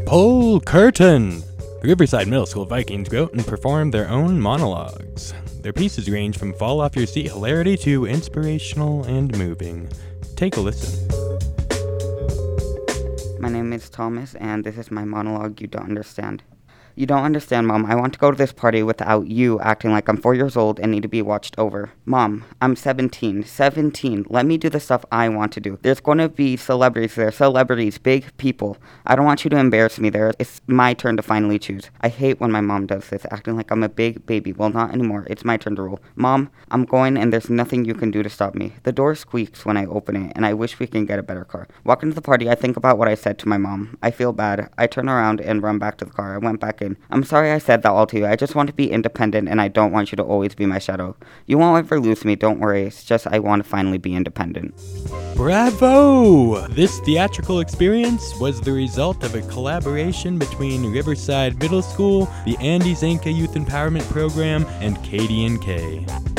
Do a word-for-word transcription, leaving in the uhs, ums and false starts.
Pull curtain! The Riverside Middle School Vikings go out and perform their own monologues. Their pieces range from fall off your seat hilarity to inspirational and moving. Take a listen. My name is Thomas, and this is my monologue, You Don't Understand. You don't understand, Mom. I want to go to this party without you acting like I'm four years old and need to be watched over. Mom, I'm seventeen. seventeen. Let me do the stuff I want to do. There's going to be celebrities there. Celebrities. Big people. I don't want you to embarrass me there. It's my turn to finally choose. I hate when my mom does this, acting like I'm a big baby. Well, not anymore. It's my turn to rule. Mom, I'm going, and there's nothing you can do to stop me. The door squeaks when I open it, and I wish we can get a better car. Walk into the party, I think about what I said to my mom. I feel bad. I turn around and run back to the car. I went back in. I'm sorry I said that all to you. I just want to be independent, and I don't want you to always be my shadow. You won't ever lose me, don't worry. It's just I want to finally be independent. Bravo! This theatrical experience was the result of a collaboration between Riverside Middle School, the Andy Zanka Youth Empowerment Program, and Katie and K.